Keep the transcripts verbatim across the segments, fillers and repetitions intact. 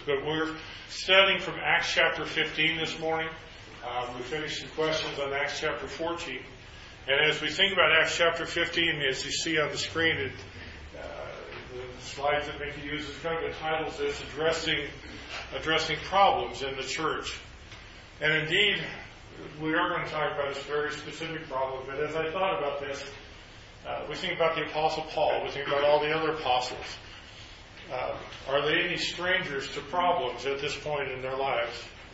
but we're studying from Acts chapter fifteen this morning. Um, we finished the questions on Acts chapter fourteen. And as we think about Acts chapter fifteen, as you see on the screen, it, uh, the slides that Mickey uses kind of entitles this addressing, addressing problems in the church. And indeed, we are going to talk about this very specific problem, but as I thought about this, uh, we think about the Apostle Paul, we think about all the other apostles. Uh, are they any strangers to problems at this point in their lives?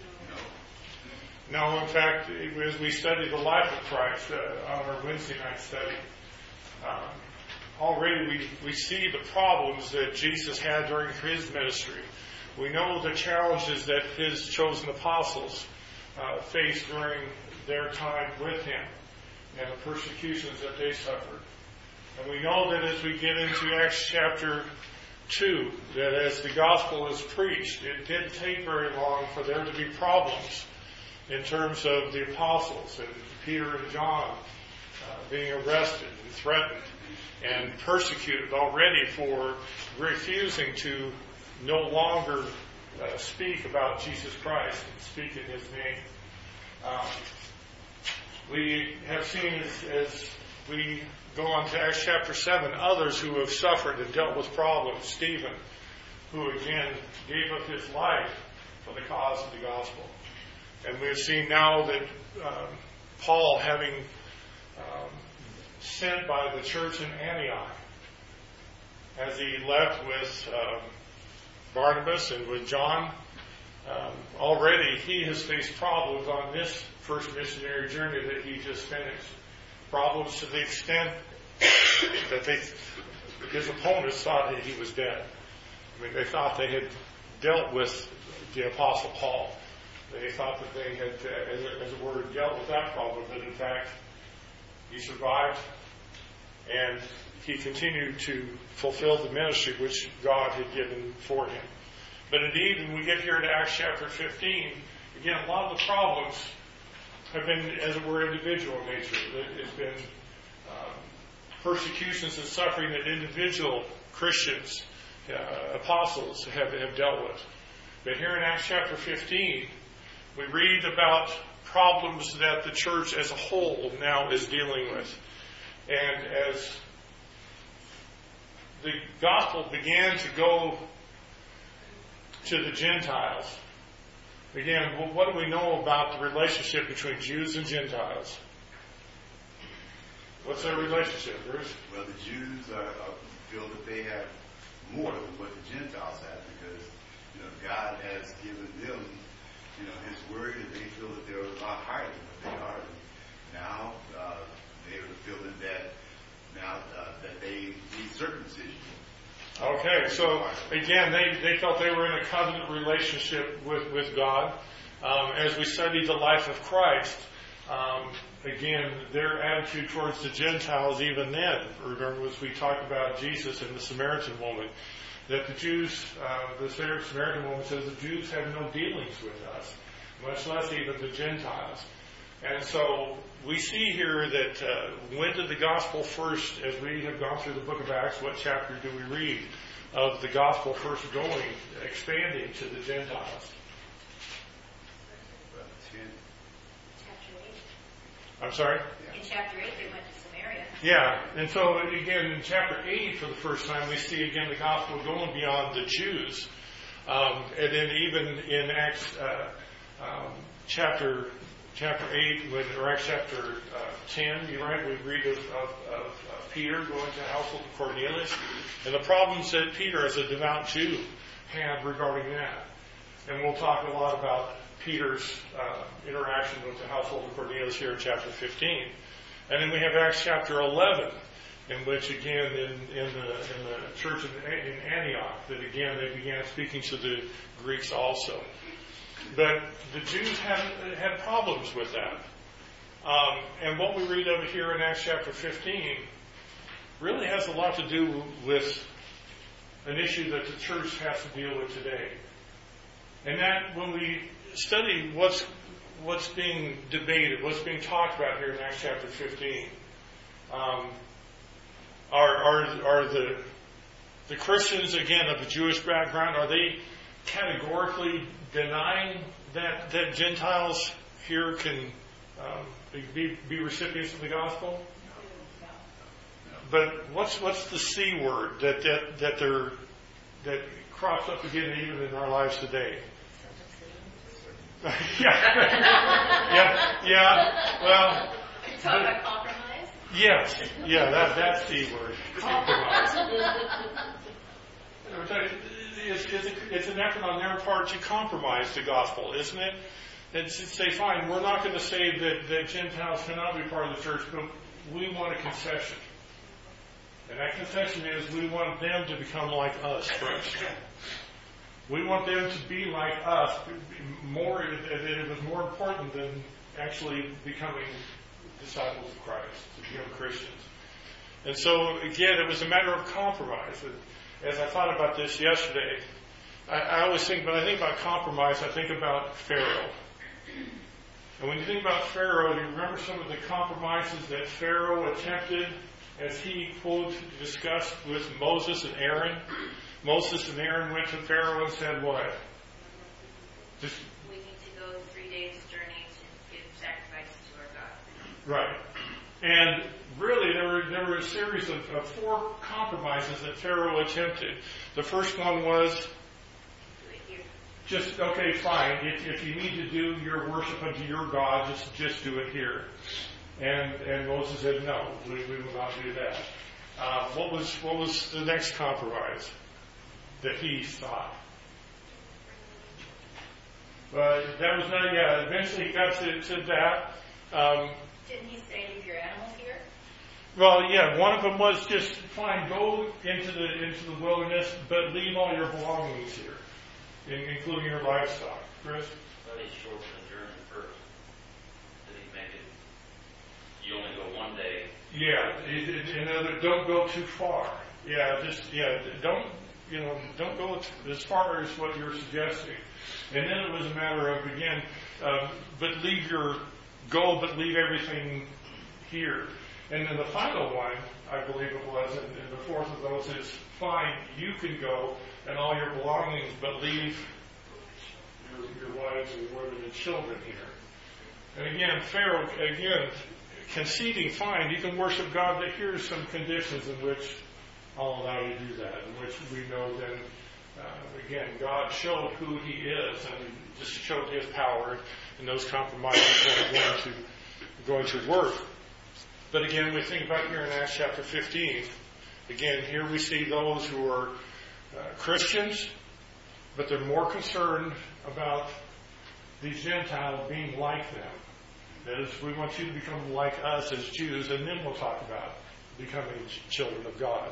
No. No, in fact, as we study the life of Christ uh, on our Wednesday night study, um, already we, we see the problems that Jesus had during his ministry. We know the challenges that his chosen apostles uh, faced during their time with him and the persecutions that they suffered. And we know that as we get into Acts chapter two, that as the gospel is preached, it didn't take very long for there to be problems in terms of the apostles and Peter and John uh, being arrested and threatened and persecuted already for refusing to no longer uh, speak about Jesus Christ and speak in his name. Um, we have seen as, as we go on to Acts chapter seven, others who have suffered and dealt with problems. Stephen, who again gave up his life for the cause of the gospel. And we've seen now that um, Paul, having um, sent by the church in Antioch, as he left with um, Barnabas and with John, um, already he has faced problems on this first missionary journey that he just finished. Problems to the extent that they, his opponents thought that he was dead. I mean, they thought they had dealt with the Apostle Paul. They thought that they had, uh, as, a, as it were, dealt with that problem, but in fact, he survived and he continued to fulfill the ministry which God had given for him. But indeed, when we get here to Acts chapter fifteen, again, a lot of the problems have been, as it were, individual in nature. It's been um, persecutions and suffering that individual Christians, uh, apostles, have, have dealt with. But here in Acts chapter fifteen, we read about problems that the church as a whole now is dealing with. And as the gospel began to go to the Gentiles, again, what do we know about the relationship between Jews and Gentiles? What's their relationship, Bruce? Well, the Jews are, are, feel that they have more than what the Gentiles have because, you know, God has given them, you know, His word, and they feel that they're a lot higher than what they are. And now uh, they are feeling that now uh, that they need circumcision. Okay, so again, they, they felt they were in a covenant relationship with, with God. Um, as we studied the life of Christ, um, again, their attitude towards the Gentiles even then, remember as we talked about Jesus and the Samaritan woman, that the Jews, uh, the Samaritan woman says the Jews have no dealings with us, much less even the Gentiles. And so we see here that uh, when did the gospel first, as we have gone through the book of Acts, what chapter do we read of the gospel first going, expanding to the Gentiles? I'm sorry? In chapter eight, they went to Samaria. Yeah, and so again, in chapter eight, for the first time, we see again the gospel going beyond the Jews. Um, and then even in Acts uh, um, chapter chapter eight, when, or Acts chapter uh, ten, you right, we read of, of, of uh, Peter going to the household of Cornelius, and the problems that Peter, as a devout Jew, had regarding that. And we'll talk a lot about Peter's uh, interaction with the household of Cornelius here in chapter fifteen. And then we have Acts chapter eleven, in which again in, in, the, in the church in, in Antioch, that again they began speaking to the Greeks also. But the Jews had, had problems with that. Um, and what we read of it here in Acts chapter fifteen really has a lot to do with an issue that the church has to deal with today. And that when we study what's what's being debated, what's being talked about here in Acts chapter fifteen, um, are, are, are the, the Christians, again, of the Jewish background, are they categorically denying that that Gentiles here can um, be, be recipients of the gospel. But what's what's the C word that that that they're that crops up again even in our lives today? yeah, yeah, yeah. Well, You talk about compromise? yes, yeah. That that's C word. Compromise. It's, it's, a, it's an effort on their part to compromise the gospel, isn't it? And to say, fine, we're not going to say that, that Gentiles cannot be part of the church, but we want a concession. And that concession is we want them to become like us first. We want them to be like us. More, it was more important than actually becoming disciples of Christ, to become Christians. And so, again, it was a matter of compromise. As I thought about this yesterday, I, I always think, when I think about compromise, I think about Pharaoh. And when you think about Pharaoh, do you remember some of the compromises that Pharaoh attempted as he, quote, discussed with Moses and Aaron? Moses and Aaron went to Pharaoh and said what? Just, We need to go three days' journey to give sacrifices to our God. right. And really, there were there were a series of, of four compromises that Pharaoh attempted. The first one was, Do it here. just, okay, fine. If, if you need to do your worship unto your God, just just do it here. And and Moses said, no, we, we will not do that. Uh, what was what was the next compromise that he sought? But that was not, yeah, eventually he got to, to that. Um, Didn't he say leave your animals here? well, yeah, one of them was just, fine, go into the into the wilderness, but leave all your belongings here, in, including your livestock. Chris? But he shortened the journey first. Did he make it, you only go one day? Yeah, it, it, in other, don't go too far. Yeah, just, yeah, don't, you know, don't go as far as what you're suggesting. And then it was a matter of, again, uh, but leave your, go, but leave everything here. And then the final one, I believe it was, and, and the fourth of those is, fine, you can go and all your belongings, but leave your, your wives and women and children here. And again, Pharaoh, again, conceding, fine, you can worship God, but here's some conditions in which I'll allow you to do that, in which we know then, uh, again, God showed who He is and just showed His power, and those compromises weren't going to, going to work. But again, we think about here in Acts chapter fifteen, again, here we see those who are uh, Christians, but they're more concerned about these Gentiles being like them. That is, we want you to become like us as Jews, and then we'll talk about becoming children of God.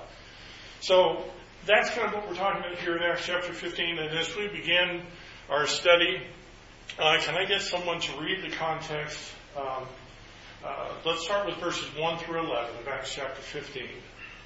So that's kind of what we're talking about here in Acts chapter fifteen. And as we begin our study, uh, can I get someone to read the context? Um, uh, let's start with verses one through eleven of Acts chapter fifteen.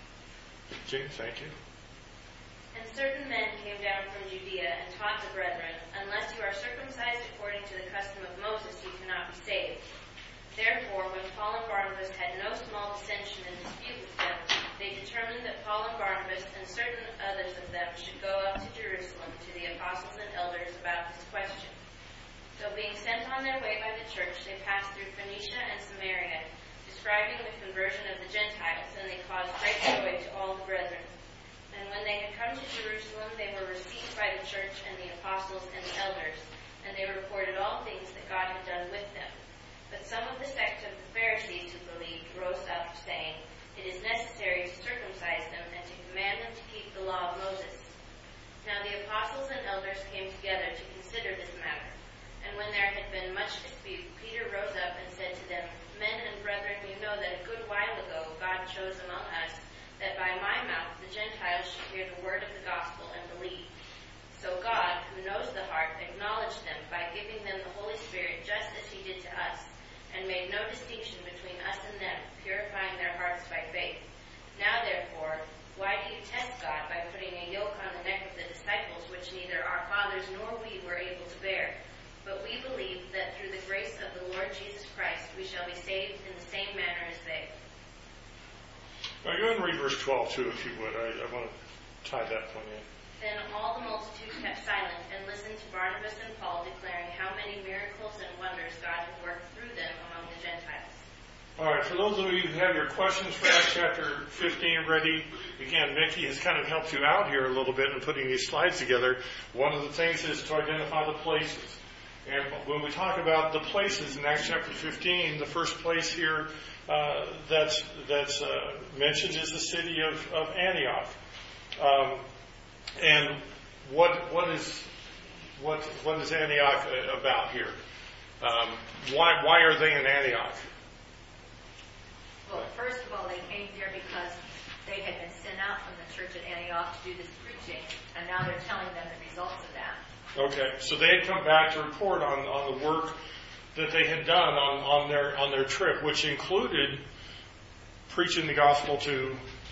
Jane, thank you. And certain men came down from Judea and taught the brethren, unless you are circumcised according to the custom of Moses, you cannot be saved. Therefore, when Paul and Barnabas had no small dissension and dispute with them, they determined that Paul and Barnabas and certain others of them should go up to Jerusalem to the apostles and elders about this question. So being sent on their way by the church, they passed through Phoenicia and Samaria, describing the conversion of the Gentiles, and they caused great joy to all the brethren. And when they had come to Jerusalem, they were received by the church and the apostles and the elders, and they reported all things that God had done with them. But some of the sect of the Pharisees who believed rose up, saying, It is necessary to circumcise them and to command them to keep the law of Moses. Now the apostles and elders came together to consider this matter. And when there had been much dispute, Peter rose up and said to them, Men and brethren, you know that a good while ago God chose among us that by my mouth the Gentiles should hear the word of the gospel and believe. So God, who knows the heart, acknowledged them by giving them the Holy Spirit just as He did to us, and made no distinction between us and them, purifying their hearts by faith. Now therefore, why do you test God by putting a yoke on the neck of the disciples which neither our fathers nor we were able to bear? But we believe that through the grace of the Lord Jesus Christ we shall be saved in the same manner as they. Now, go ahead and read verse twelve, too, if you would. I, I want to tie that point in. Then all the multitude kept silent and to Barnabas and Paul, declaring how many miracles and wonders God had worked through them among the Gentiles. All right, for those of you who have your questions for Acts chapter fifteen ready, again, Mickey has kind of helped you out here a little bit in putting these slides together. One of the things is to identify the places. And when we talk about the places in Acts chapter fifteen, the first place here uh, that's that's uh, mentioned is the city of, of Antioch. Um, and what what is what what is Antioch about here? Um, why why are they in Antioch? Well, first of all, they came there because they had been sent out from the church at Antioch to do this preaching, and now they're telling them the results of that. Okay, so they had come back to report on, on the work that they had done on, on their on their trip, which included preaching the gospel to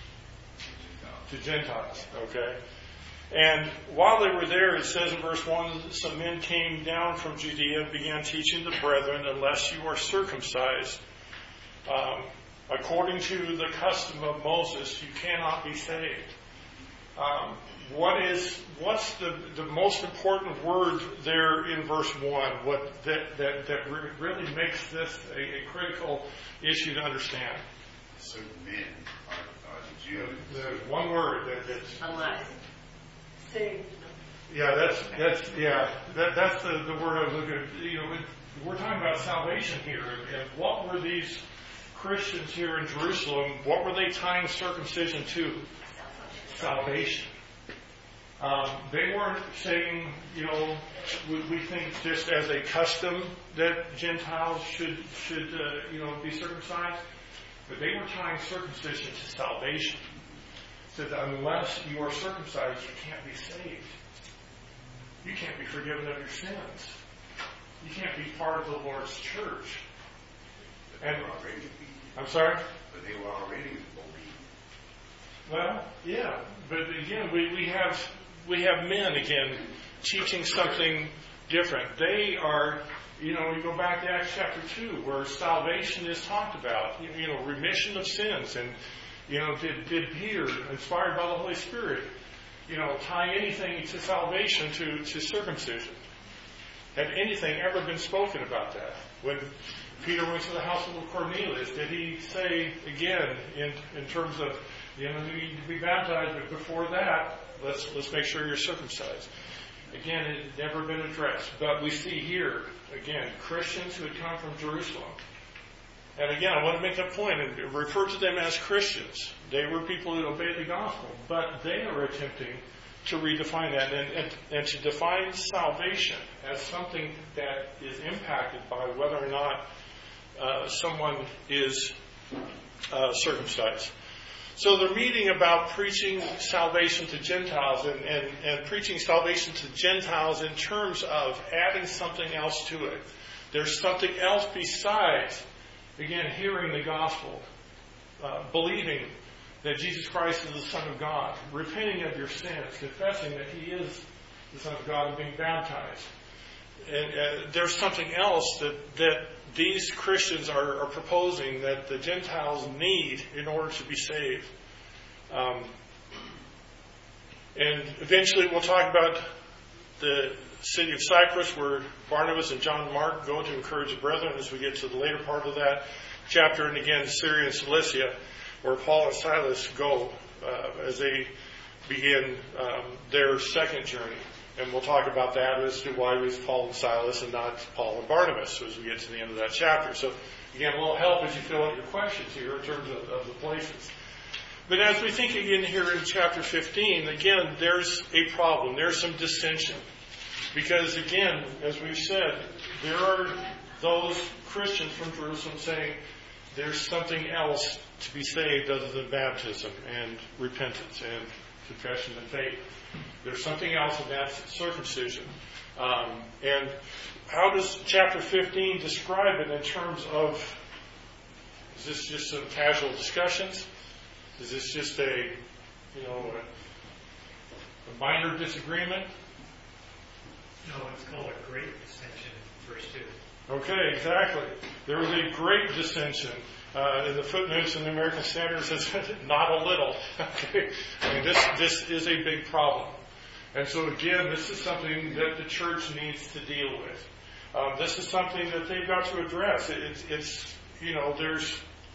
to Gentiles. Okay, and while they were there, it says in verse one, some men came down from Judea and began teaching the brethren, unless you are circumcised um, according to the custom of Moses, you cannot be saved. Um, what is what's the, the most important word there in verse one? What that that, that really makes this a, a critical issue to understand? Certain men are, are the Jews. The one word that, that's Unless. Saved. yeah, that's that's yeah, that that's the, the word I was looking at. You know, we're talking about salvation here, and what were these Christians here in Jerusalem? What were they tying circumcision to? Salvation. Um, they weren't saying, you know, we, we think just as a custom that Gentiles should should uh, you know be circumcised, but they were tying circumcision to salvation. So that unless you are circumcised, you can't be saved. You can't be forgiven of your sins. You can't be part of the Lord's church. And I'm sorry? But they were already believed. Well, yeah, but again, we, we have we have men again teaching something different. They are, you know, we go back to Acts chapter two, where salvation is talked about. You, you know, remission of sins, and you know, did did Peter, inspired by the Holy Spirit, you know, tie anything to salvation to to circumcision? Had anything ever been spoken about that? When Peter went to the house of Cornelius, did he say again in in terms of, you know, you need to be baptized, but before that, let's let's make sure you're circumcised? Again, it had never been addressed. But we see here, again, Christians who had come from Jerusalem. And again, I want to make that point and refer to them as Christians. They were people who obeyed the gospel, but they are attempting to redefine that and, and, and to define salvation as something that is impacted by whether or not uh, someone is uh, circumcised. So they're meeting about preaching salvation to Gentiles and, and, and preaching salvation to Gentiles in terms of adding something else to it. There's something else besides, again, hearing the gospel, uh, believing that Jesus Christ is the Son of God, repenting of your sins, confessing that He is the Son of God, and being baptized. And uh, there's something else that, that these Christians are, are proposing that the Gentiles need in order to be saved. Um, and eventually we'll talk about the city of Cyprus, where Barnabas and John Mark go to encourage the brethren as we get to the later part of that chapter. And again, Syria and Cilicia, where Paul and Silas go uh, as they begin um, their second journey. And we'll talk about that as to why it was Paul and Silas and not Paul and Barnabas as we get to the end of that chapter. So, again, a little help as you fill out your questions here in terms of, of the places. But as we think again here in chapter fifteen, again, there's a problem. There's some dissension. Because, again, as we've said, there are those Christians from Jerusalem saying there's something else to be saved other than baptism and repentance and confession and faith. There's something else, and that's circumcision. Um, and how does chapter fifteen describe it in terms of, is this just some casual discussions? Is this just a, you know, a, a minor disagreement? No, it's called a great dissension in verse two. Okay, exactly. There was a great dissension. Uh, in the footnotes in the American Standard, it says, not a little. Okay, I mean, this this is a big problem. And so again, this is something that the church needs to deal with. Um, this is something that they've got to address. It, it's, it's, you know, there's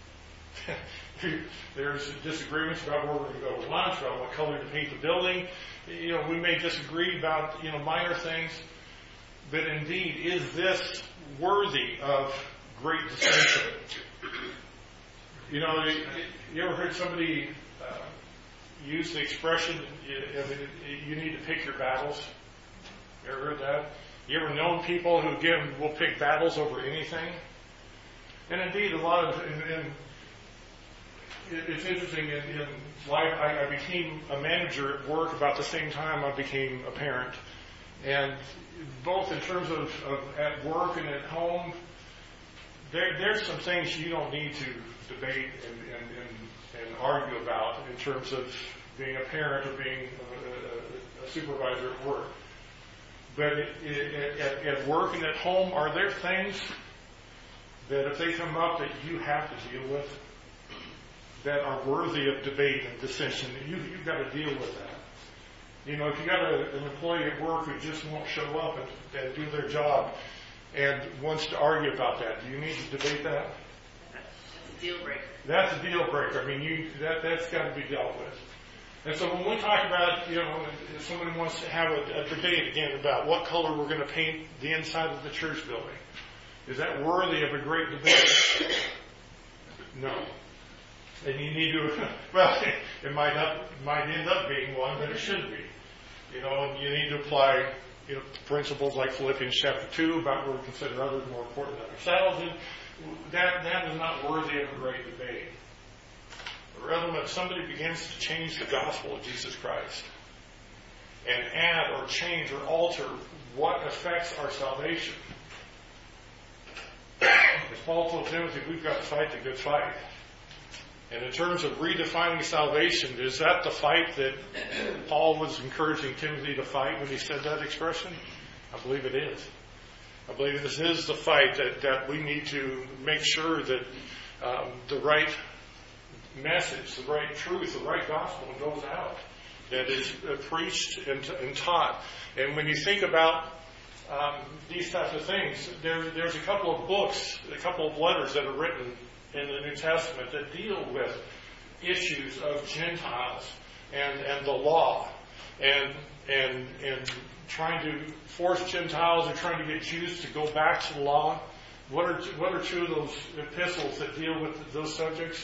there's disagreements about where we're going to go with lunch, about what color to paint the building. You know, we may disagree about, you know, minor things, but indeed, is this worthy of great dissension? You know, you, you ever heard somebody uh, use the expression, you, you need to pick your battles? You ever heard that? You ever known people who, again, will pick battles over anything? And indeed, a lot of, and, and it's interesting, in, in life, I, I became a manager at work about the same time I became a parent. And both in terms of, of at work and at home, there, there's some things you don't need to debate and, and, and, and argue about in terms of being a parent or being a, a, a supervisor at work. But it, it, at, at work and at home, are there things that if they come up that you have to deal with that are worthy of debate and dissension? You, you've got to deal with that. You know, if you got a, an employee at work who just won't show up and, and do their job and wants to argue about that, do you need to debate that? That's a deal breaker. That's a deal breaker. I mean, you that that's got to be dealt with. And so when we talk about, you know, if somebody wants to have a, a debate again about what color we're going to paint the inside of the church building, is that worthy of a great debate? No. And you need to, well, it might not, might end up being one, but it should be. You know, and you need to apply, you know, principles like Philippians chapter two about where we consider others more important than ourselves. And that, that is not worthy of a great debate. Rather, when somebody begins to change the gospel of Jesus Christ and add or change or alter what affects our salvation, as Paul told Timothy, we've got to fight the good fight. And in terms of redefining salvation, is that the fight that Paul was encouraging Timothy to fight when he said that expression? I believe it is. I believe this is the fight that, that we need to make sure that um, the right message, the right truth, the right gospel goes out, that is uh, preached and, and taught. And when you think about um, these types of things, there, there's a couple of books, a couple of letters that are written in the New Testament that deal with issues of Gentiles and, and the law and and and trying to force Gentiles or trying to get Jews to go back to the law. What are what are two of those epistles that deal with those subjects?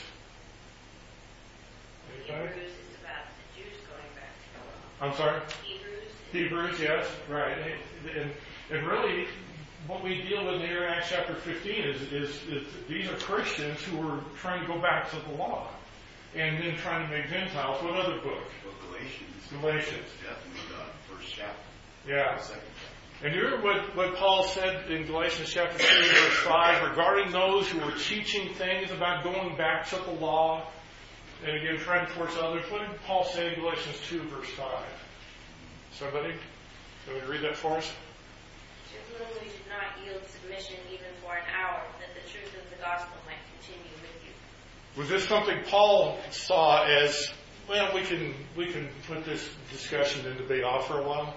Anybody? Hebrews is about the Jews going back to the law. I'm sorry? Hebrews. Hebrews, yes, right. And, and really, what we deal with here in Acts chapter fifteen is, is, is these are Christians who are trying to go back to the law and then trying to make Gentiles. What other book? Well, Galatians. Galatians. Definitely the first chapter. Yeah. The second chapter. And you remember what, what Paul said in Galatians chapter three, verse five, regarding those who were teaching things about going back to the law and again trying to force others. What did Paul say in Galatians two, verse five? Somebody? Can we read that for us? To whom we did not yield submission even for an hour, that the truth of the gospel might continue with you. Was this something Paul saw as, well, we can we can put this discussion and debate off for a while?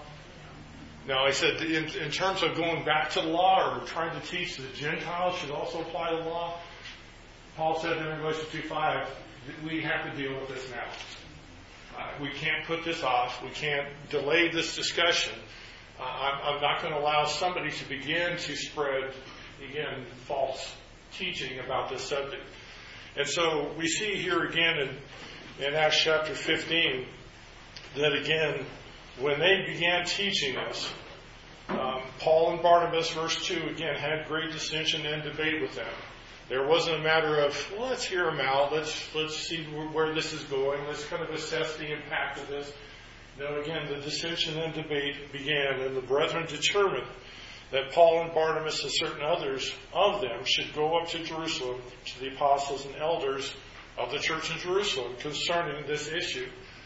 No, he said in, in terms of going back to the law or trying to teach that Gentiles should also apply the law, Paul said in Galatians two five, we have to deal with this now. Uh, we can't put this off. We can't delay this discussion. Uh, I'm, I'm not going to allow somebody to begin to spread, again, false teaching about this subject. And so we see here again in, in Acts chapter fifteen that again, when they began teaching us, um, Paul and Barnabas, verse two, again, had great dissension and debate with them. There wasn't a matter of, well, let's hear them out. Let's let's see where, where this is going. Let's kind of assess the impact of this. No, again, the dissension and debate began, and the brethren determined that Paul and Barnabas and certain others of them should go up to Jerusalem to the apostles and elders of the church in Jerusalem concerning this issue.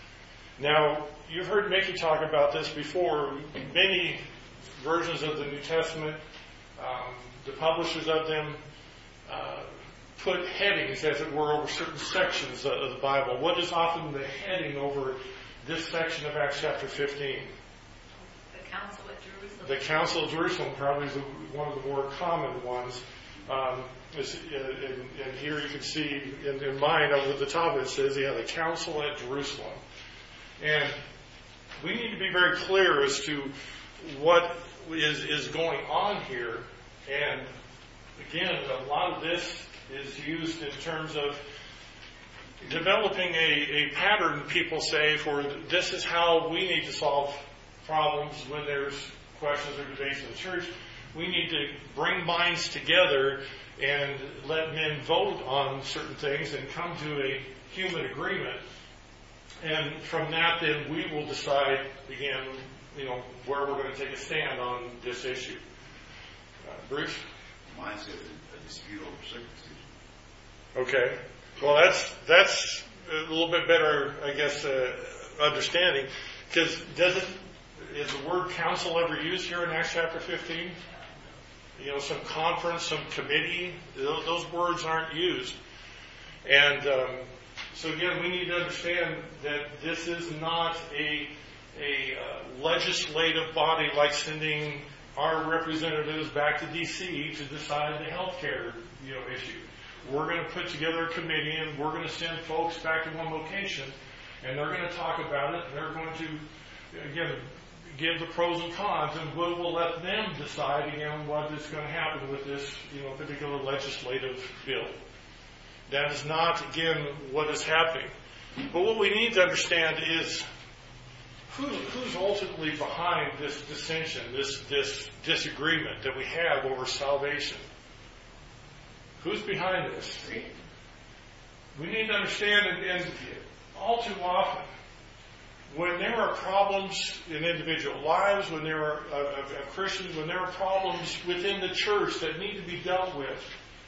Now, you've heard Mickey talk about this before. Many versions of the New Testament, um, the publishers of them, uh, put headings, as it were, over certain sections of the Bible. What is often the heading over this section of Acts chapter fifteen? council at Jerusalem. The Council of Jerusalem probably is one of the more common ones. Um, is, uh, and, and here you can see in, in mine over the top it says, yeah, the Council at Jerusalem. And we need to be very clear as to what is, is going on here. And again, a lot of this is used in terms of developing a, a pattern, people say, for this is how we need to solve problems when there's questions or debates in the church. We need to bring minds together and let men vote on certain things and come to a human agreement. And from that, then, we will decide, again, you know, where we're going to take a stand on this issue. Uh, Bruce? Mine says a dispute over circumcision. Okay. Well, that's that's a little bit better, I guess, uh, understanding. Because doesn't is the word council ever used here in Acts chapter fifteen? You know, some conference, some committee, those, those words aren't used. And um, so again, we need to understand that this is not a a uh, legislative body like sending our representatives back to D C to decide the health care, you know, issue. We're going to put together a committee and we're going to send folks back to one location and they're going to talk about it and they're going to, again, give the pros and cons, and we will let them decide again what is going to happen with this, you know, particular legislative bill. That is not, again, what is happening. But what we need to understand is who, who's ultimately behind this dissension, this this disagreement that we have over salvation. Who's behind this? We need to understand, and, and all too often, when there are problems in individual lives, when there are uh, uh, Christians, when there are problems within the church that need to be dealt with,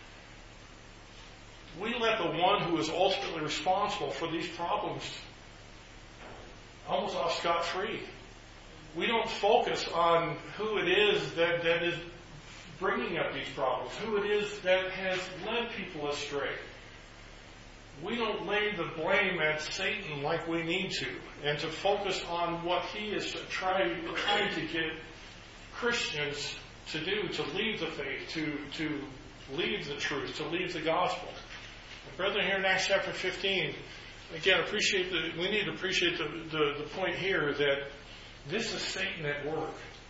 we let the one who is ultimately responsible for these problems almost off scot-free. We don't focus on who it is that, that is bringing up these problems, who it is that has led people astray. We don't lay the blame at Satan like we need to, and to focus on what he is trying, trying to get Christians to do, to leave the faith, to, to leave the truth, to leave the gospel. And brethren, here in Acts chapter fifteen, again, appreciate the, we need to appreciate the, the, the point here that this is Satan at work.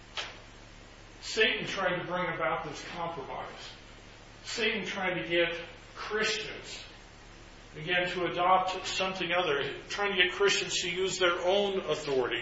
Satan trying to bring about this compromise. Satan trying to get Christians, again, to adopt something other, trying to get Christians to use their own authority.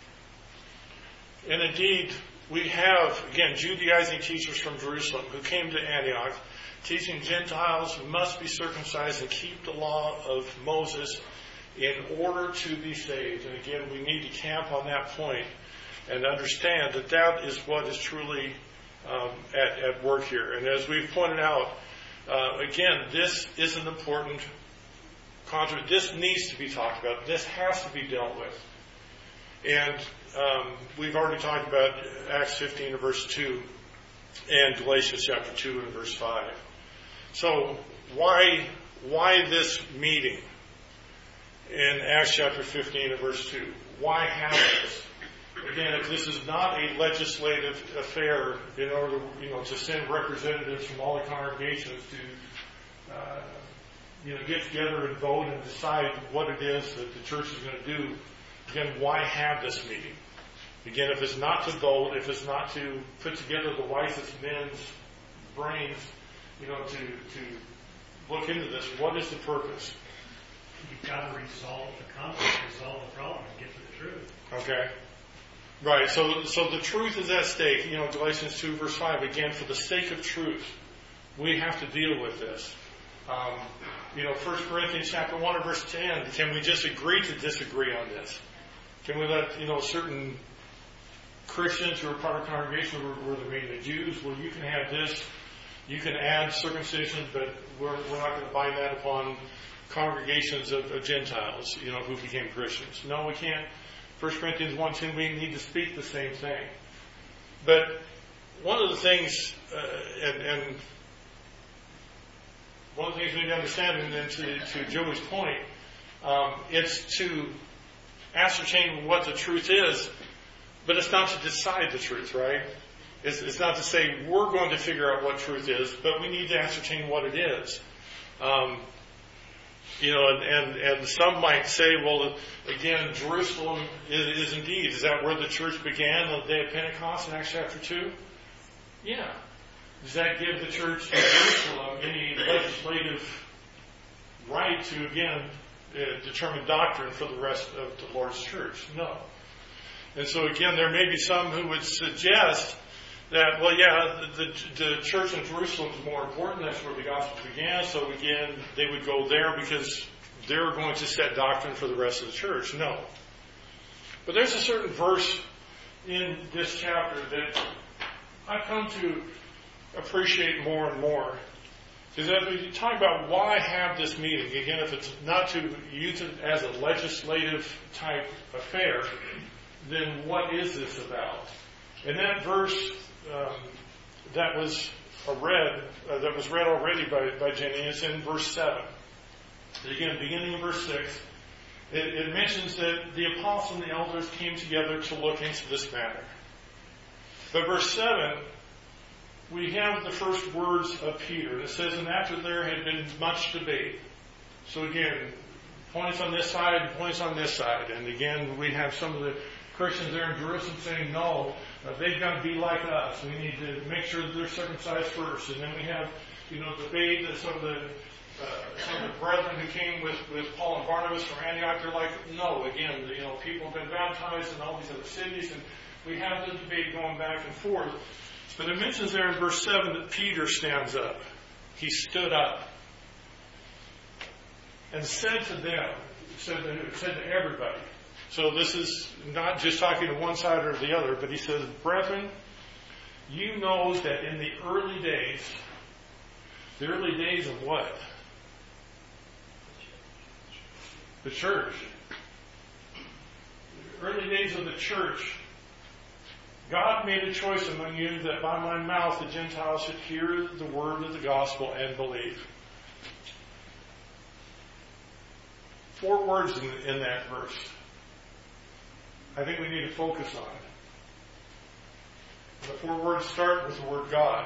And indeed, we have, again, Judaizing teachers from Jerusalem who came to Antioch, teaching Gentiles must be circumcised and keep the law of Moses in order to be saved. And again, we need to camp on that point and understand that that is what is truly um, at, at work here. And as we've pointed out, uh, again, this is an important contra- This needs to be talked about. This has to be dealt with. And um, we've already talked about Acts fifteen and verse two and Galatians chapter two and verse five. So why why this meeting in Acts chapter fifteen and verse two? Why have this? Again, if this is not a legislative affair in order, you know, to send representatives from all the congregations to, uh, you know, get together and vote and decide what it is that the church is going to do, again, why have this meeting? Again, if it's not to vote, if it's not to put together the wisest men's brains, you know, to to look into this, what is the purpose? You've got to resolve the conflict, resolve the problem, and get to the truth. Okay. Right, so so the truth is at stake. You know, Galatians two verse five, again, for the sake of truth, we have to deal with this. Um, you know, First Corinthians chapter one and verse ten, can we just agree to disagree on this? Can we let, you know, certain Christians who are part of the congregation where, where they're meeting the Jews, well, you can have this, you can add circumcision, but we're, we're not going to bind that upon congregations of, of Gentiles, you know, who became Christians. No, we can't. First Corinthians one ten, we need to speak the same thing. But one of the things, uh, and, and one of the things we need to understand, and then to, to Joey's point, um, it's to ascertain what the truth is. But it's not to decide the truth, right? It's, it's not to say we're going to figure out what truth is, but we need to ascertain what it is. Um, you know, and, and, and some might say, well, again, Jerusalem is, is indeed, is that where the church began on the day of Pentecost in Acts chapter two? Yeah. Does that give the church in Jerusalem any legislative right to, again, uh, determine doctrine for the rest of the Lord's church? No. And so, again, there may be some who would suggest that, well, yeah, the, the, the church in Jerusalem is more important. That's where the gospel began. So, again, they would go there because they're going to set doctrine for the rest of the church. No. But there's a certain verse in this chapter that I've come to appreciate more and more. Because as we talk about why have this meeting, again, if it's not to use it as a legislative type affair, then what is this about? And that verse um, that was read, uh, that was read already by, by Jenny, is in verse seven. Again, beginning in verse six, it, it mentions that the apostles and the elders came together to look into this matter. But verse seven, we have the first words of Peter. It says, and after there had been much debate. So again, points on this side, points on this side. And again, we have some of the Christians there in Jerusalem saying, no, uh, they've got to be like us. We need to make sure that they're circumcised first. And then we have, you know, debate that some of the uh, some of the brethren who came with, with Paul and Barnabas from Antioch, they're like, no, again, you know, people have been baptized in all these other cities, and we have the debate going back and forth. But it mentions there in verse seven that Peter stands up. He stood up and said to them, said to, said to everybody. So this is not just talking to one side or the other, but he says, brethren, you know that in the early days, the early days of what? The church. The early days of the church, God made a choice among you that by my mouth the Gentiles should hear the word of the gospel and believe. Four words in, in that verse I think we need to focus on. The four words start with the word God,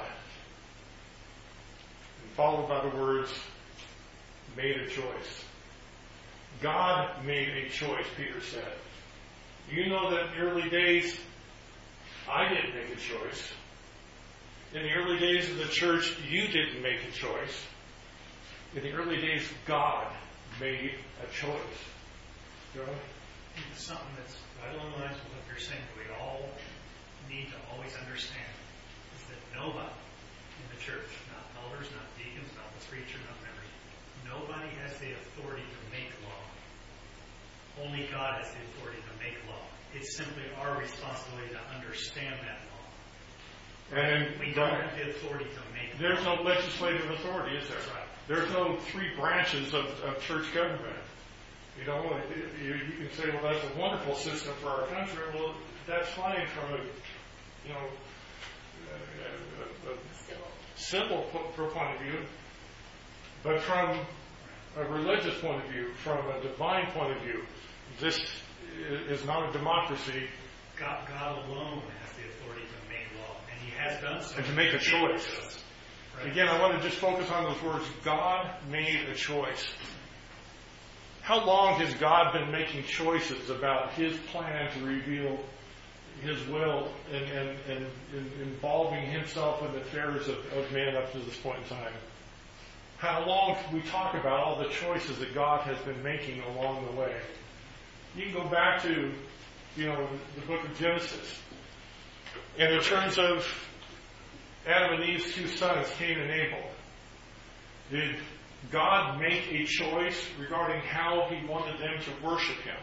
and followed by the words, made a choice. God made a choice, Peter said. You know that in the early days, I didn't make a choice. In the early days of the church, you didn't make a choice. In the early days, God made a choice. Go ahead. It's something that's right along the lines of what you're saying that we all need to always understand is that nobody in the church, not elders, not deacons, not the preacher, not members, nobody has the authority to make law. Only God has the authority to make law. It's simply our responsibility to understand that law. And we don't have the authority to make there's law. no legislative authority, is there? Right. There's no three branches of, of church government. You know, you, you can say, well, that's a wonderful system for our country. Well, that's fine from a, you know, a, a, a civil point of view. But from a religious point of view, from a divine point of view, this is not a democracy. God, God alone has the authority to make law, and He has done so. And to make a choice. Right. Again, I want to just focus on those words. God made a choice. How long has God been making choices about His plan to reveal His will and, and, and, and involving Himself in the affairs of, of man up to this point in time? How long can we talk about all the choices that God has been making along the way? You can go back to, you know, the book of Genesis. And in terms of Adam and Eve's two sons, Cain and Abel, did God make a choice regarding how He wanted them to worship Him?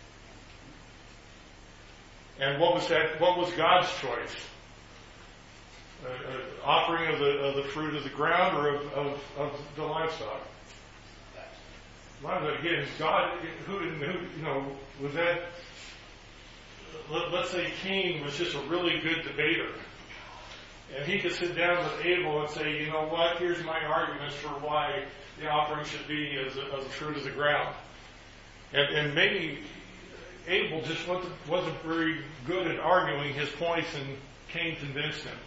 And what was that? What was God's choice? Uh, uh, offering of the of the fruit of the ground or of, of, of the livestock? Well, again, God, who, who, you know, was that? Let, let's say Cain was just a really good debater. And he could sit down with Abel and say, you know what, here's my arguments for why the offering should be as a, as a fruit of the ground. And, and maybe Abel just wasn't, wasn't very good at arguing his points, and Cain convinced him.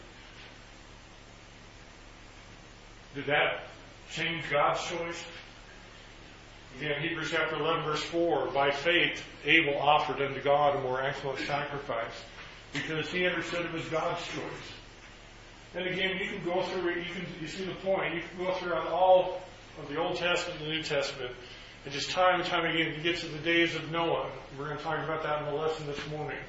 Did that change God's choice? Again, Hebrews chapter eleven, verse four, by faith Abel offered unto God a more excellent sacrifice, because he understood it was God's choice. And again, you can go through it, you can you see the point, you can go throughout all of the Old Testament and the New Testament, and just time and time again, you get to the days of Noah. We're going to talk about that in the lesson this morning.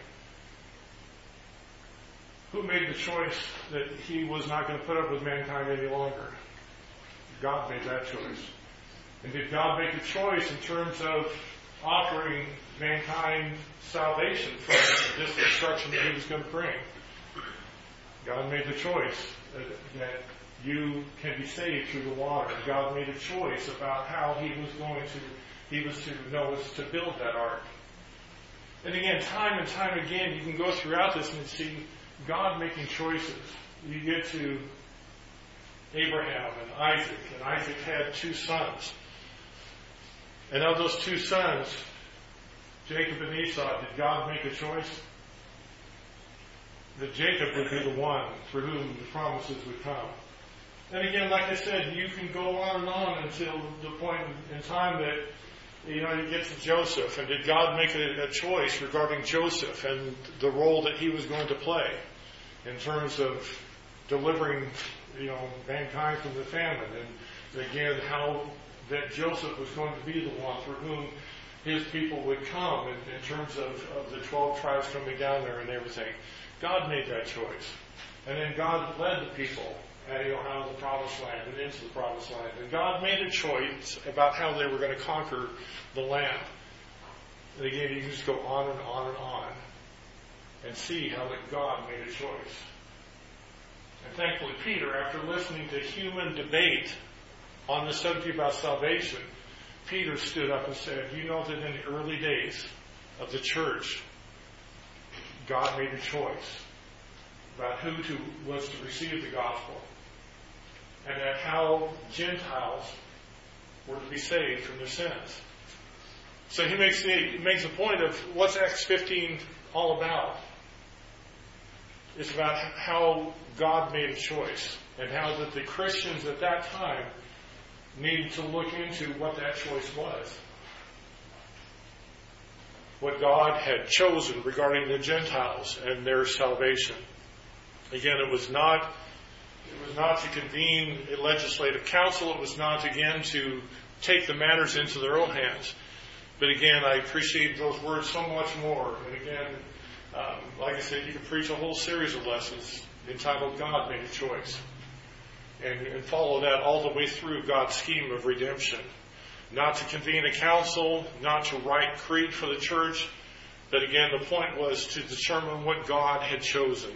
Who made the choice that he was not going to put up with mankind any longer? God made that choice. And did God make a choice in terms of offering mankind salvation from this destruction that he was going to bring? God made the choice that, that you can be saved through the water. God made a choice about how he was going to, he was to know was to build that ark. And again, time and time again, you can go throughout this and see God making choices. You get to Abraham and Isaac, and Isaac had two sons. And of those two sons, Jacob and Esau, did God make a choice? That Jacob would be the one for whom the promises would come. And again, like I said, you can go on and on until the point in time that, you know, you get to Joseph. And did God make a, a choice regarding Joseph and the role that he was going to play in terms of delivering, you know, mankind from the famine? And again, how that Joseph was going to be the one for whom his people would come in, in terms of, of the twelve tribes coming down there and everything. God made that choice. And then God led the people out of the promised land and into the promised land. And God made a choice about how they were going to conquer the land. And again, you just go on and on and on and see how that God made a choice. And thankfully, Peter, after listening to human debate on the subject about salvation, Peter stood up and said, you know that in the early days of the church, God made a choice about who to, was to receive the gospel, and that how Gentiles were to be saved from their sins. So he makes the, he makes a point of what's Acts fifteen all about. It's about how God made a choice, and how that the Christians at that time needed to look into what that choice was. What God had chosen regarding the Gentiles and their salvation. Again, it was not it was not to convene a legislative council. It was not, again, to take the matters into their own hands. But again, I appreciate those words so much more. And again, um, like I said, you can preach a whole series of lessons entitled God Made a Choice. And, and follow that all the way through God's scheme of redemption. Not to convene a council, not to write creed for the church, but again, the point was to determine what God had chosen.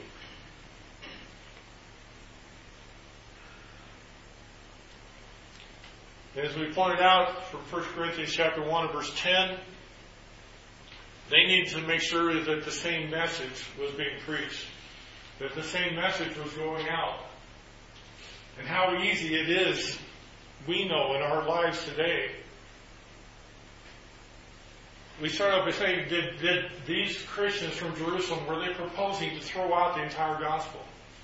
As we pointed out from First Corinthians chapter one and verse ten, they needed to make sure that the same message was being preached, that the same message was going out. And how easy it is, we know in our lives today. We start off by saying, did, did these Christians from Jerusalem, were they proposing to throw out the entire gospel?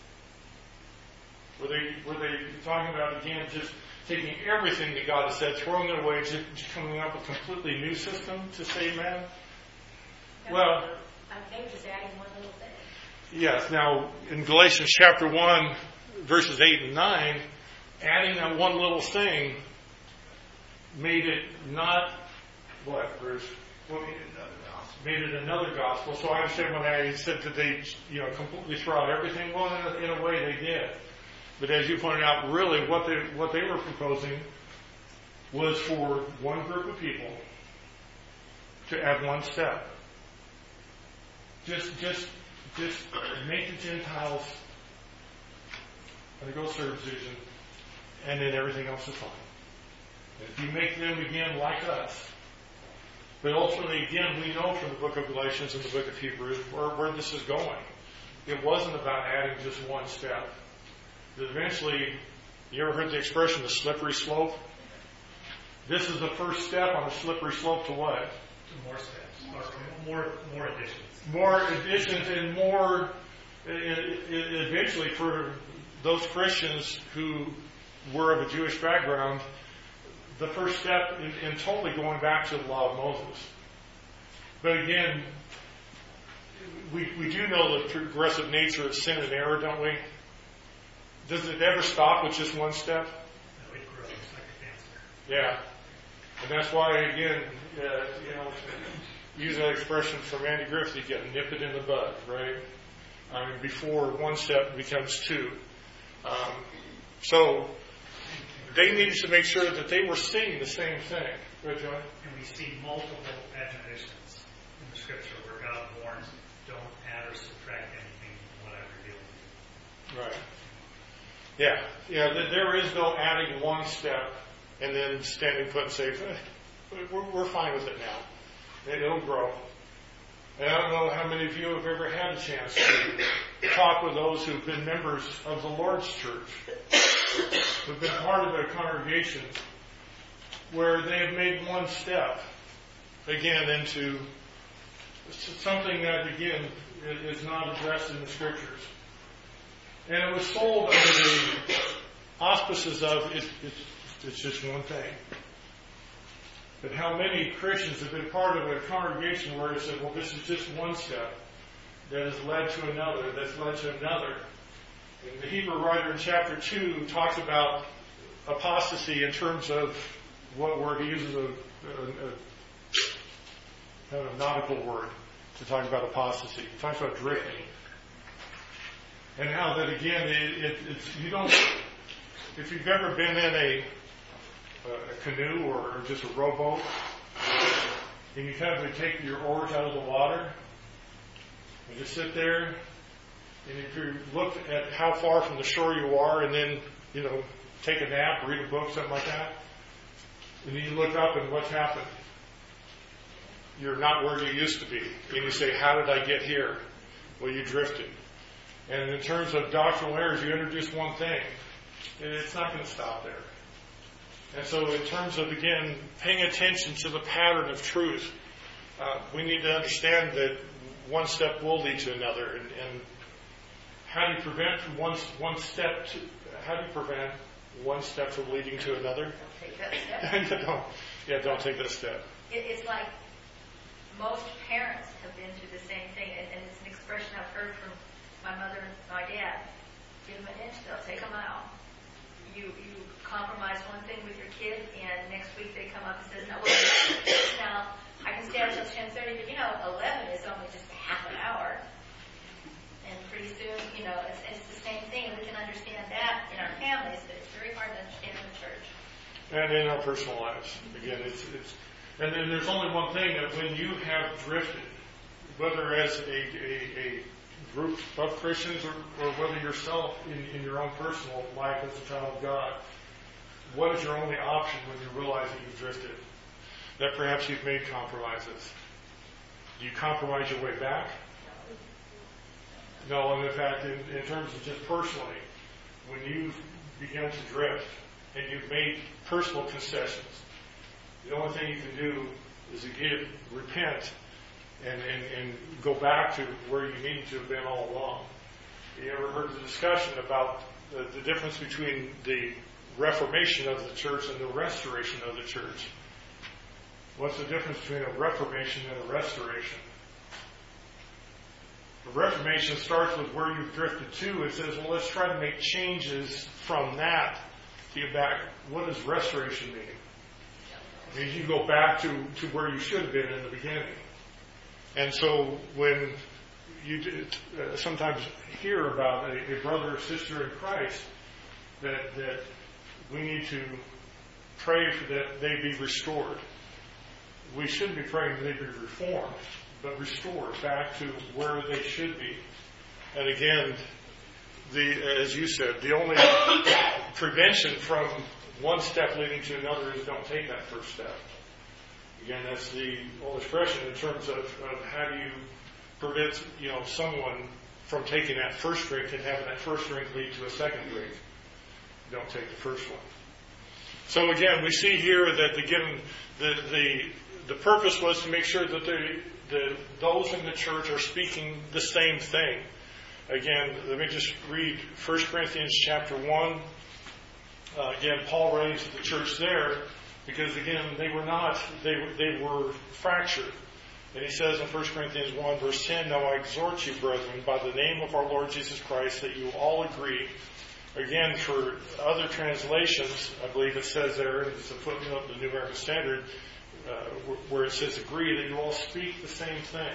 Were they, were they talking about, again, just taking everything that God has said, throwing it away, just, just coming up with a completely new system to save man? Well, they were just adding one little thing. Yes. Now, in Galatians chapter one, verses eight and nine, adding that one little thing made it not, what, Bruce? What made it another gospel? Made it another gospel. So I understand when I said that they, you know, completely throw out everything. Well, in a, in a way they did. But as you pointed out, really what they what they were proposing was for one group of people to add one step. Just, just, just make the Gentiles undergo circumcision, and then everything else is fine. If you make them again like us. But ultimately, again, we know from the book of Galatians and the book of Hebrews where, where this is going. It wasn't about adding just one step. That eventually, you ever heard the expression, the slippery slope? This is the first step on the slippery slope to what? To more steps. Or more, more additions. More additions and more, e- e- eventually for those Christians who were of a Jewish background, the first step in, in totally going back to the law of Moses. But again, we, we do know the progressive nature of sin and error, don't we? Does it ever stop with just one step? No, it grows like a cancer. Yeah. And that's why, again, uh, you know, use that expression from Andy Griffith, you get nip it in the bud, right? I mean, before one step becomes two. Um, so they needed to make sure that they were seeing the same thing. Right, John? And we see multiple admonitions in the scripture where God warns, don't add or subtract anything from what I've revealed. Right. Yeah. Yeah, th- there is no adding one step and then standing put and saying, eh, we're, we're fine with it now. It'll grow. And I don't know how many of you have ever had a chance to talk with those who've been members of the Lord's church, who've been part of a congregation where they have made one step, again, into something that, again, is not addressed in the Scriptures. And it was sold under the auspices of, it, it, it's just one thing. But how many Christians have been part of a congregation where they said, well, this is just one step that has led to another, that's led to another. And the Hebrew writer in chapter two talks about apostasy in terms of what word he uses, a, a, a kind of nautical word to talk about apostasy. He talks about drifting. And how that, again, it, it, it's, you don't, if you've ever been in a a canoe or just a rowboat, and you kind of take your oars out of the water and just sit there, and if you look at how far from the shore you are, and then, you know, take a nap, read a book, something like that, and then you look up and what's happened? You're not where you used to be. And you say, how did I get here? Well, you drifted. And in terms of doctrinal errors, you introduce one thing, and it's not going to stop there. And so in terms of, again, paying attention to the pattern of truth, uh, we need to understand that one step will lead to another. And, and how do you prevent from one, one step to, how do you prevent one step from leading to another? Don't take that step. don't, yeah, don't take that step. It, it's like most parents have been through the same thing, and, and it's an expression I've heard from my mother and my dad. Give them an inch, they'll take a mile. You you compromise one thing with your kid, and next week they come up and says, no, well, now I can stay until ten thirty, but you know, eleven is only just a half an hour. And pretty soon, you know, it's, it's the same thing, and we can understand that in our families, but it's very hard to understand in the church. And in our personal lives. Again, it's, it's and then there's only one thing, that when you have drifted, whether as a, a, a group of Christians or, or whether yourself in, in your own personal life as a child of God, what is your only option when you realize that you've drifted? That perhaps you've made compromises. Do you compromise your way back? No, and in fact, in, in terms of just personally, when you've begun to drift and you've made personal concessions, the only thing you can do is again repent and, and, and go back to where you needed to have been all along. You ever heard the discussion about the, the difference between the reformation of the church and the restoration of the church? What's the difference between a reformation and a restoration? The reformation starts with where you've drifted to. It says, well, let's try to make changes from that to get back. What does restoration mean? It means you go back to, to where you should have been in the beginning. And so when you uh, sometimes hear about a, a brother or sister in Christ, that, that we need to pray for that they be restored. We shouldn't be praying that they be reformed, but restored back to where they should be. And again, the as you said, the only prevention from one step leading to another is don't take that first step. Again, that's the old expression in terms of, of how do you prevent, you know, someone from taking that first drink and having that first drink lead to a second drink. Don't take the first one. So again, we see here that again, the the the purpose was to make sure that the the, those in the church are speaking the same thing. Again, let me just read First Corinthians chapter one. Uh, again, Paul writes to the church there because, again, they were not, they, they were fractured. And he says in First Corinthians one, verse ten, "Now I exhort you, brethren, by the name of our Lord Jesus Christ, that you all agree." Again, for other translations, I believe it says there, it's a footnote in the New American Standard, uh, where it says agree, that you all speak the same thing.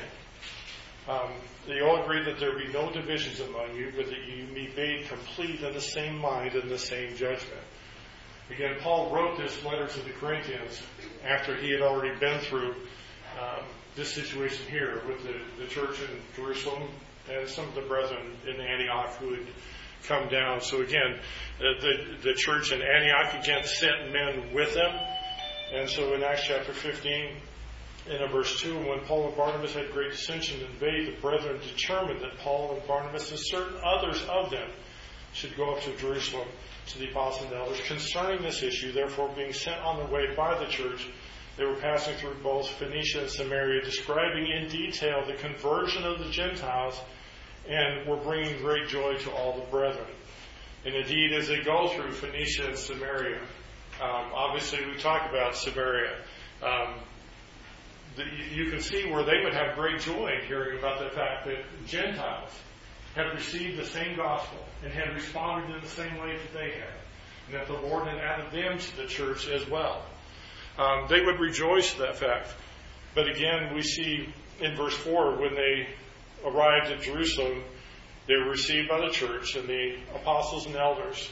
Um, that you all agree that there be no divisions among you, but that you be made complete in the same mind and the same judgment. Again, Paul wrote this letter to the Corinthians after he had already been through um, this situation here with the, the church in Jerusalem and some of the brethren in Antioch who had come down. So again, uh, the, the church in Antioch again sent men with them. And so in Acts chapter fifteen, in verse two, when Paul and Barnabas had great dissension in debate, the brethren determined that Paul and Barnabas and certain others of them should go up to Jerusalem to the apostles and elders concerning this issue. Therefore, being sent on their way by the church, they were passing through both Phoenicia and Samaria, describing in detail the conversion of the Gentiles, and were bringing great joy to all the brethren. And indeed, as they go through Phoenicia and Samaria, um, obviously we talk about Samaria, um, the, you can see where they would have great joy hearing about the fact that Gentiles had received the same gospel and had responded in the same way that they had, and that the Lord had added them to the church as well. Um, they would rejoice at that fact. But again, we see in verse four, when they arrived at Jerusalem, they were received by the church and the apostles and elders,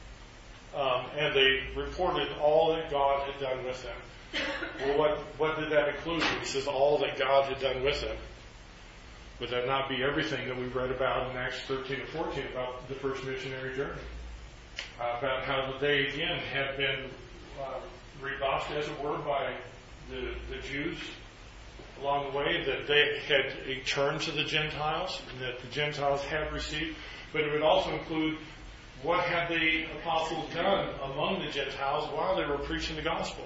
um, and they reported all that God had done with them. Well, what, what did that include? He says all that God had done with them. Would that not be everything that we read about in Acts thirteen and fourteen about the first missionary journey? Uh, about how they, again, had been uh, rebuffed, as it were, by the, the Jews along the way, that they had turned to the Gentiles, and that the Gentiles had received. But it would also include what had the apostles done among the Gentiles while they were preaching the gospel.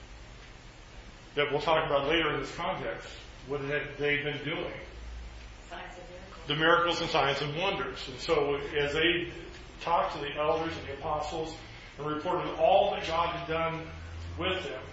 That we'll talk about later in this context. What had they been doing? Signs and miracles. The miracles and signs and wonders. And so as they talked to the elders and the apostles and reported all that God had done with them,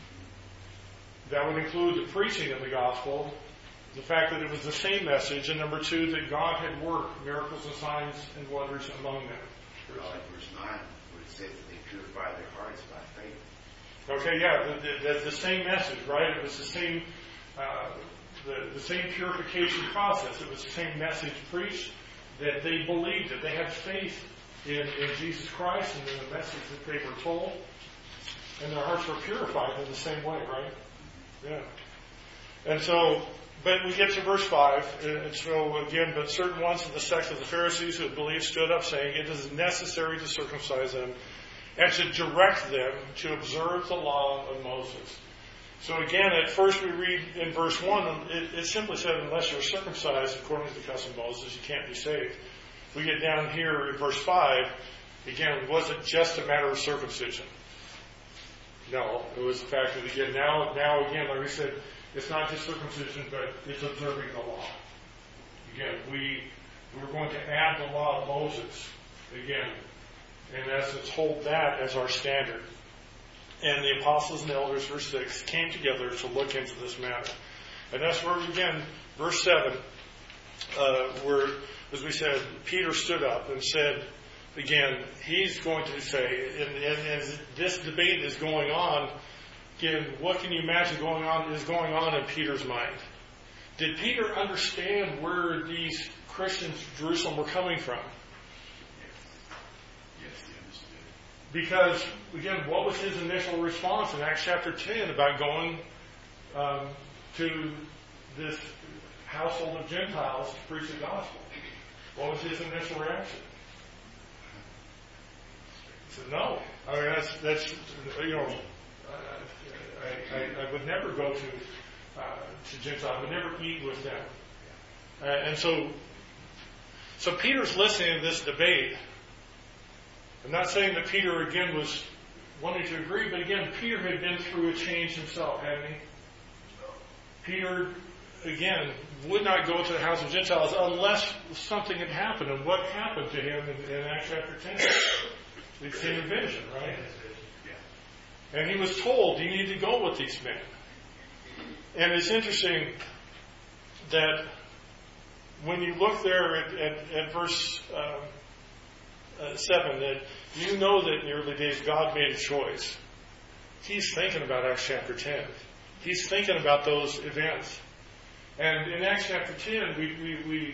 that would include the preaching of the gospel, the fact that it was the same message, and number two, that God had worked miracles and signs and wonders among them. Like verse nine, where it says that they purify their hearts by faith. Okay, yeah, the, the, the same message, right? It was the same, uh, the, the same purification process. It was the same message preached, that they believed it. They had faith in, in Jesus Christ and in the message that they were told, and their hearts were purified in the same way, right? Yeah. And so, but we get to verse five, and so again, but certain ones of the sect of the Pharisees who had believed stood up, saying, "It is necessary to circumcise them and to direct them to observe the law of Moses." So again, at first we read in verse one, it, it simply said, unless you're circumcised according to the custom of Moses, you can't be saved. We get down here in verse five, again, was it just a matter of circumcision? No, it was the fact that again, now, now again, like we said, it's not just circumcision, but it's observing the law. Again, we, we're going to add the law of Moses, again, in essence, hold that as our standard. And the apostles and elders, verse six, came together to look into this matter. And that's where, again, verse seven, uh, where, as we said, Peter stood up and said, again, he's going to say, and, and as this debate is going on, again, what can you imagine going on is going on in Peter's mind? Did Peter understand where these Christians in Jerusalem were coming from? Because, again, what was his initial response in Acts chapter ten about going um, to this household of Gentiles to preach the gospel? What was his initial reaction? He said, no. I mean, that's, that's you know, I, I, I would never go to, uh, to Gentiles. I would never eat with them. Uh, and so, so Peter's listening to this debate. I'm not saying that Peter, again, was wanting to agree, but again, Peter had been through a change himself, hadn't he? Peter again, would not go to the house of Gentiles unless something had happened. And what happened to him in, in Acts chapter ten? We've seen a vision, right? And he was told, you need to go with these men. And it's interesting that when you look there at, at, at verse um, uh, seven, that you know that in the early days God made a choice. He's thinking about Acts chapter ten. He's thinking about those events. And in Acts chapter ten, we we we,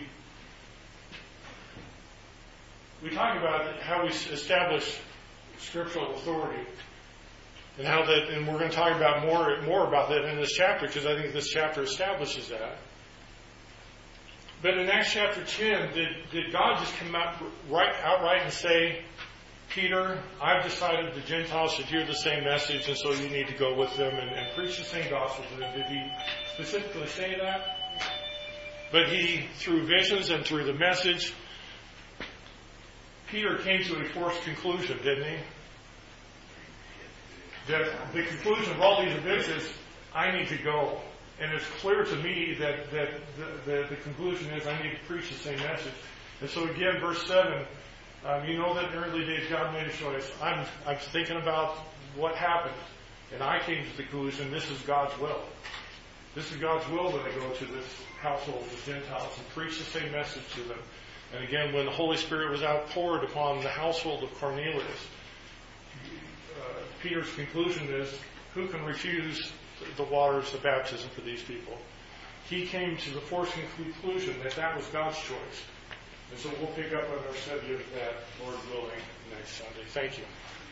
we talk about how we establish scriptural authority, and how that, and we're going to talk about more more about that in this chapter, because I think this chapter establishes that. But in Acts chapter ten, did did God just come out right outright and say, Peter, I've decided the Gentiles should hear the same message, and so you need to go with them and, and preach the same gospel to them? Did he specifically say that? But he, through visions and through the message, Peter came to a forced conclusion, didn't he? That the conclusion of all these events is, I need to go. And it's clear to me that, that the, the, the conclusion is, I need to preach the same message. And so again, verse seven, Um, you know that in the early days God made a choice. I'm, I'm thinking about what happened, and I came to the conclusion this is God's will. This is God's will that I go to this household of Gentiles and preach the same message to them. And again, when the Holy Spirit was outpoured upon the household of Cornelius, uh, Peter's conclusion is, who can refuse the waters of baptism for these people? He came to the forced conclusion that that was God's choice. And so we'll pick up on our study of that, Lord willing, next Sunday. Thank you.